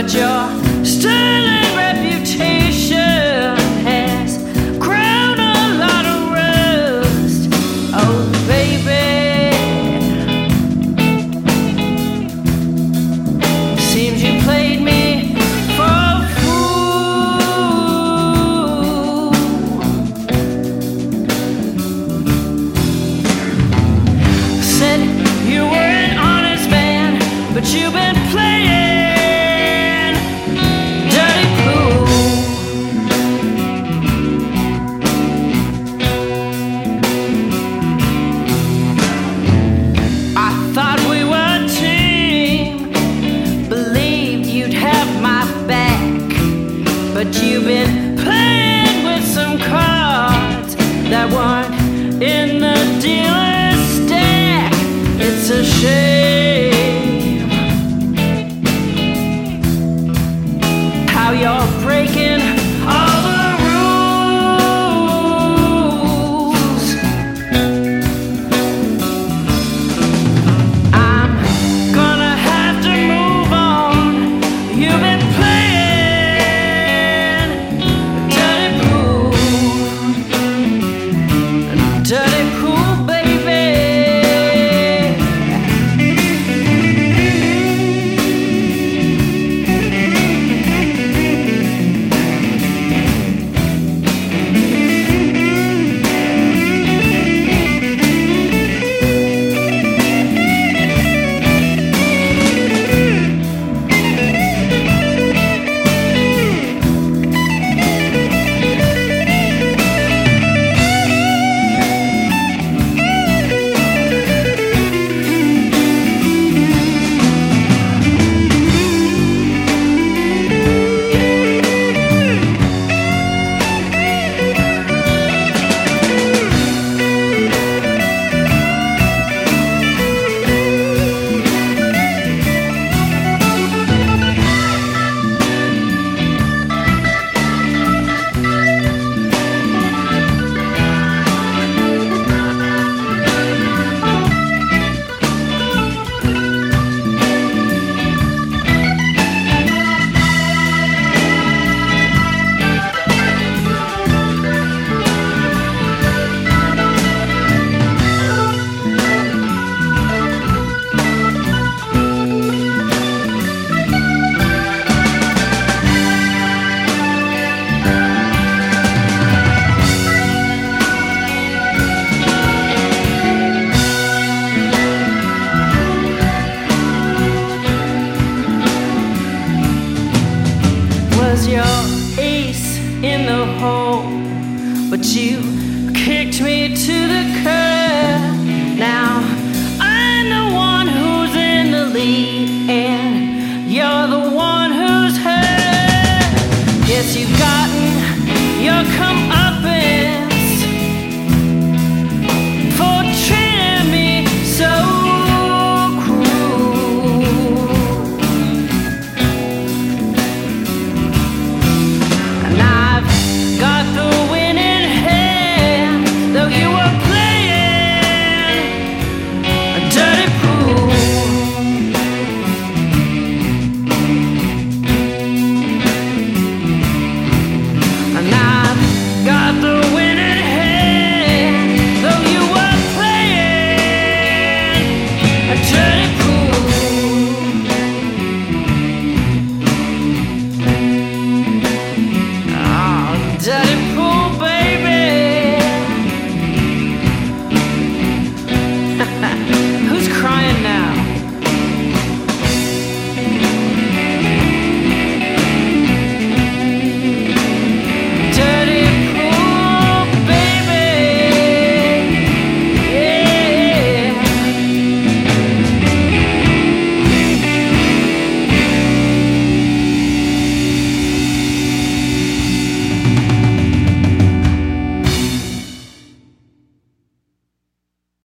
but your sterling reputation has crowned a lot of rust. Oh, baby, seems you played me for a fool. Said you were an honest man, but you've been playing dirty pool. I thought we were a team, believed you'd have my back, but you've been playing with some cards that weren't in the dealer's stack. It's a shame how you're breaking all the rules. I'm gonna have to move on. You've been playing dirty pool, dirty pool, baby. Was your ace in the hole, but you kicked me to the curb. Now